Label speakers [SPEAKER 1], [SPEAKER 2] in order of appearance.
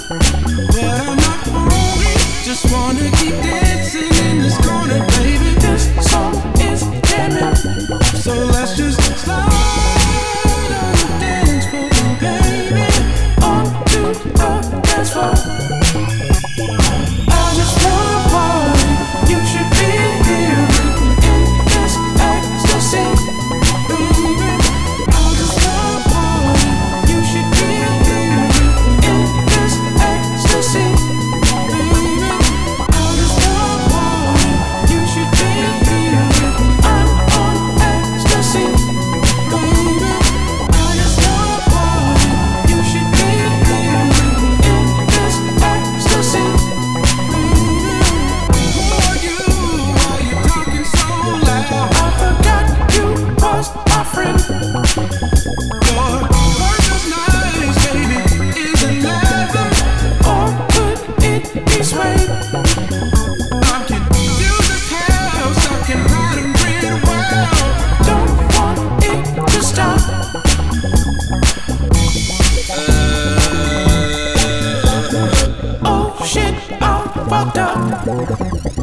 [SPEAKER 1] but I'm not hungry. Just wanna keep dancing in this corner, baby. This song is jamming, so let's just slide on the dance floor, baby. Onto the dance floor. I just wanna party. You should be here with me in this ecstasy, baby. I just wanna party. You should be here with me in this ecstasy, baby. I just wanna party. You should be here with me. I'm on ecstasy, baby. I just wanna party. You should be here with me in this ecstasy, baby. Who are you? Why you talking so loud? I forgot you was my friend. Your voice is nice, baby. Is it leather or could it be suede? I'm confused as hell, stuck in bottom real well. Don't want it to stop. Oh shit, I'm fucked up.